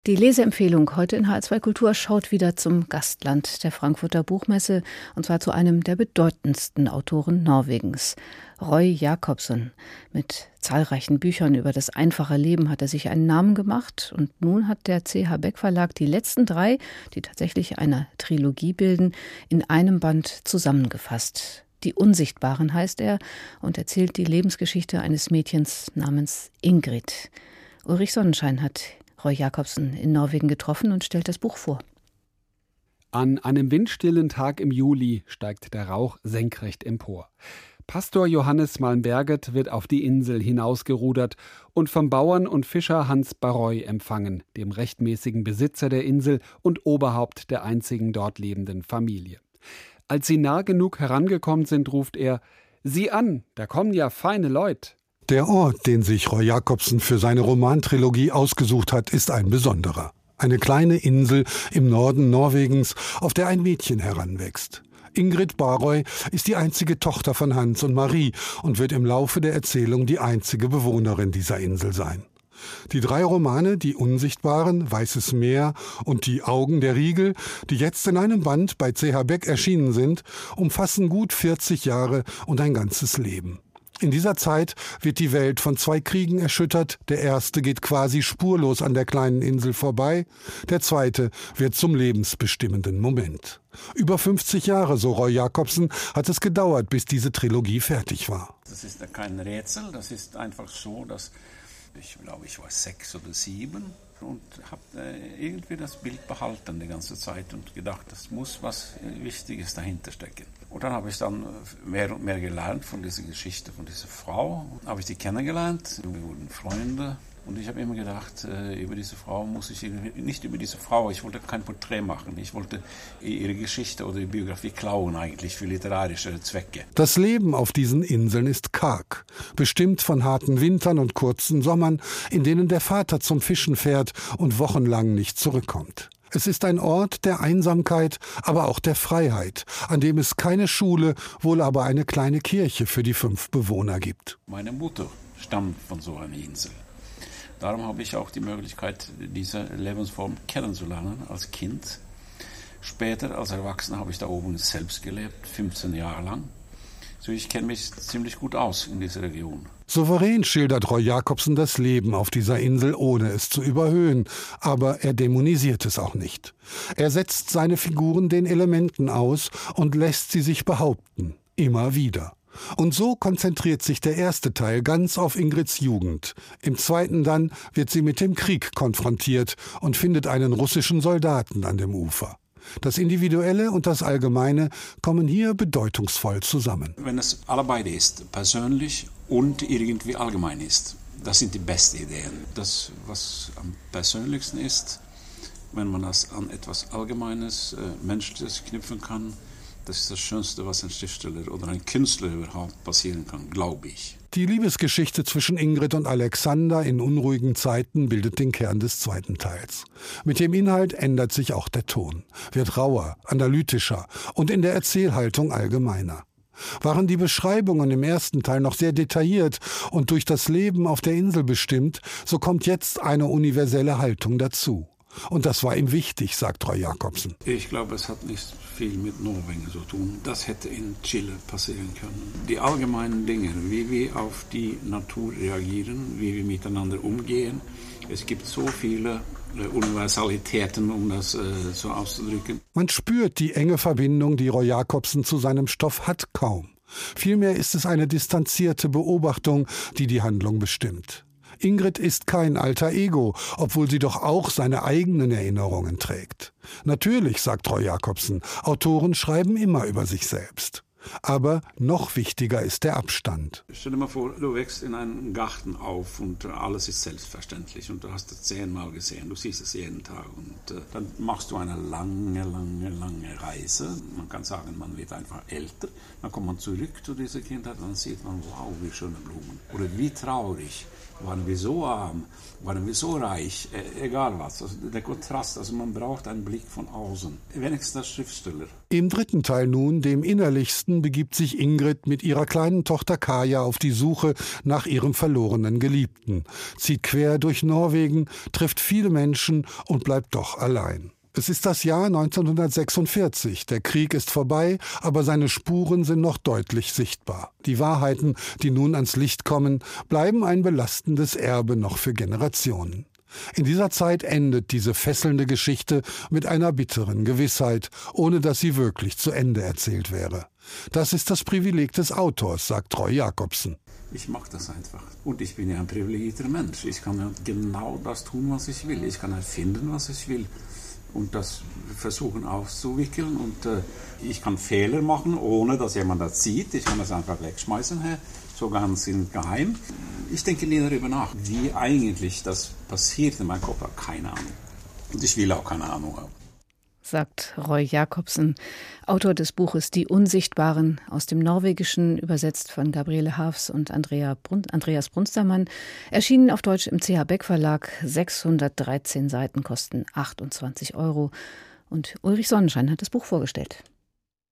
Die Leseempfehlung heute in HR2 Kultur schaut wieder zum Gastland der Frankfurter Buchmesse, und zwar zu einem der bedeutendsten Autoren Norwegens, Roy Jacobsen. Mit zahlreichen Büchern über das einfache Leben hat er sich einen Namen gemacht, und nun hat der CH Beck Verlag die letzten 3, die tatsächlich eine Trilogie bilden, in einem Band zusammengefasst. Die Unsichtbaren heißt er und erzählt die Lebensgeschichte eines Mädchens namens Ingrid. Ulrich Sonnenschein hat Roy Jacobsen in Norwegen getroffen und stellt das Buch vor. An einem windstillen Tag im Juli steigt der Rauch senkrecht empor. Pastor Johannes Malmberget wird auf die Insel hinausgerudert und vom Bauern und Fischer Hans Baroy empfangen, dem rechtmäßigen Besitzer der Insel und Oberhaupt der einzigen dort lebenden Familie. Als sie nah genug herangekommen sind, ruft er: »Sieh an, da kommen ja feine Leut.« Der Ort, den sich Roy Jacobsen für seine Romantrilogie ausgesucht hat, ist ein besonderer. Eine kleine Insel im Norden Norwegens, auf der ein Mädchen heranwächst. Ingrid Baroy ist die einzige Tochter von Hans und Marie und wird im Laufe der Erzählung die einzige Bewohnerin dieser Insel sein. Die 3 Romane, Die Unsichtbaren, Weißes Meer und Die Augen der Riegel, die jetzt in einem Band bei CH Beck erschienen sind, umfassen gut 40 Jahre und ein ganzes Leben. In dieser Zeit wird die Welt von 2 Kriegen erschüttert. Der erste geht quasi spurlos an der kleinen Insel vorbei. Der zweite wird zum lebensbestimmenden Moment. Über 50 Jahre, so Roy Jacobsen, hat es gedauert, bis diese Trilogie fertig war. Das ist kein Rätsel, das ist einfach so, dass ich glaube, ich war 6 oder 7 und habe irgendwie das Bild behalten die ganze Zeit und gedacht, das muss was Wichtiges dahinter stecken. Und dann habe ich dann mehr und mehr gelernt von dieser Geschichte, von dieser Frau. Habe ich die kennengelernt, wir wurden Freunde. Und ich habe immer gedacht, über diese Frau muss ich, nicht über diese Frau, ich wollte kein Porträt machen. Ich wollte ihre Geschichte oder die Biografie klauen eigentlich für literarische Zwecke. Das Leben auf diesen Inseln ist karg, bestimmt von harten Wintern und kurzen Sommern, in denen der Vater zum Fischen fährt und wochenlang nicht zurückkommt. Es ist ein Ort der Einsamkeit, aber auch der Freiheit, an dem es keine Schule, wohl aber eine kleine Kirche für die 5 Bewohner gibt. Meine Mutter stammt von so einer Insel. Darum habe ich auch die Möglichkeit, diese Lebensform kennenzulernen als Kind. Später als Erwachsener habe ich da oben selbst gelebt, 15 Jahre lang. So, ich kenne mich ziemlich gut aus in dieser Region. Souverän schildert Roy Jacobsen das Leben auf dieser Insel, ohne es zu überhöhen. Aber er dämonisiert es auch nicht. Er setzt seine Figuren den Elementen aus und lässt sie sich behaupten. Immer wieder. Und so konzentriert sich der erste Teil ganz auf Ingrids Jugend. Im zweiten dann wird sie mit dem Krieg konfrontiert und findet einen russischen Soldaten an dem Ufer. Das Individuelle und das Allgemeine kommen hier bedeutungsvoll zusammen. Wenn es alle beide ist, persönlich und irgendwie allgemein ist, das sind die besten Ideen. Das, was am persönlichsten ist, wenn man das an etwas Allgemeines, Menschliches knüpfen kann, das ist das Schönste, was ein Schriftsteller oder ein Künstler überhaupt passieren kann, glaube ich. Die Liebesgeschichte zwischen Ingrid und Alexander in unruhigen Zeiten bildet den Kern des zweiten Teils. Mit dem Inhalt ändert sich auch der Ton, wird rauer, analytischer und in der Erzählhaltung allgemeiner. Waren die Beschreibungen im ersten Teil noch sehr detailliert und durch das Leben auf der Insel bestimmt, so kommt jetzt eine universelle Haltung dazu. Und das war ihm wichtig, sagt Roy Jacobsen. Ich glaube, es hat nicht viel mit Norwegen zu tun. Das hätte in Chile passieren können. Die allgemeinen Dinge, wie wir auf die Natur reagieren, wie wir miteinander umgehen. Es gibt so viele Universalitäten, um das so auszudrücken. Man spürt die enge Verbindung, die Roy Jacobsen zu seinem Stoff hat, kaum. Vielmehr ist es eine distanzierte Beobachtung, die die Handlung bestimmt. Ingrid ist kein alter Ego, obwohl sie doch auch seine eigenen Erinnerungen trägt. Natürlich, sagt Roy Jacobsen, Autoren schreiben immer über sich selbst. Aber noch wichtiger ist der Abstand. Stell dir mal vor, du wächst in einem Garten auf und alles ist selbstverständlich und du hast es 10-mal gesehen, du siehst es jeden Tag und dann machst du eine lange Reise. Man kann sagen, man wird einfach älter, dann kommt man zurück zu dieser Kindheit und dann sieht man, wow, wie schöne Blumen. Oder wie traurig, Waren wir so arm? Waren wir so reich? Egal was. Also der Kontrast, also man braucht einen Blick von außen. Wenigstens als Schriftsteller. Im dritten Teil nun, dem innerlichsten, begibt sich Ingrid mit ihrer kleinen Tochter Kaja auf die Suche nach ihrem verlorenen Geliebten, zieht quer durch Norwegen, trifft viele Menschen und bleibt doch allein. Es ist das Jahr 1946. Der Krieg ist vorbei, aber seine Spuren sind noch deutlich sichtbar. Die Wahrheiten, die nun ans Licht kommen, bleiben ein belastendes Erbe noch für Generationen. In dieser Zeit endet diese fesselnde Geschichte mit einer bitteren Gewissheit, ohne dass sie wirklich zu Ende erzählt wäre. Das ist das Privileg des Autors, sagt Roy Jacobsen. Ich mache das einfach. Und ich bin ja ein privilegierter Mensch. Ich kann ja genau das tun, was ich will. Ich kann erfinden, was ich will. Und das versuchen auszuwickeln. Und ich kann Fehler machen, ohne dass jemand das sieht. Ich kann das einfach wegschmeißen, so ganz im Geheim. Ich denke nie darüber nach, wie eigentlich das passiert in meinem Kopf. Keine Ahnung. Und ich will auch keine Ahnung haben. Sagt Roy Jacobsen, Autor des Buches Die Unsichtbaren, aus dem Norwegischen, übersetzt von Gabriele Haafs und Andreas Brunstermann, erschienen auf Deutsch im CH Beck Verlag, 613 Seiten, kosten 28 €. Und Ulrich Sonnenschein hat das Buch vorgestellt.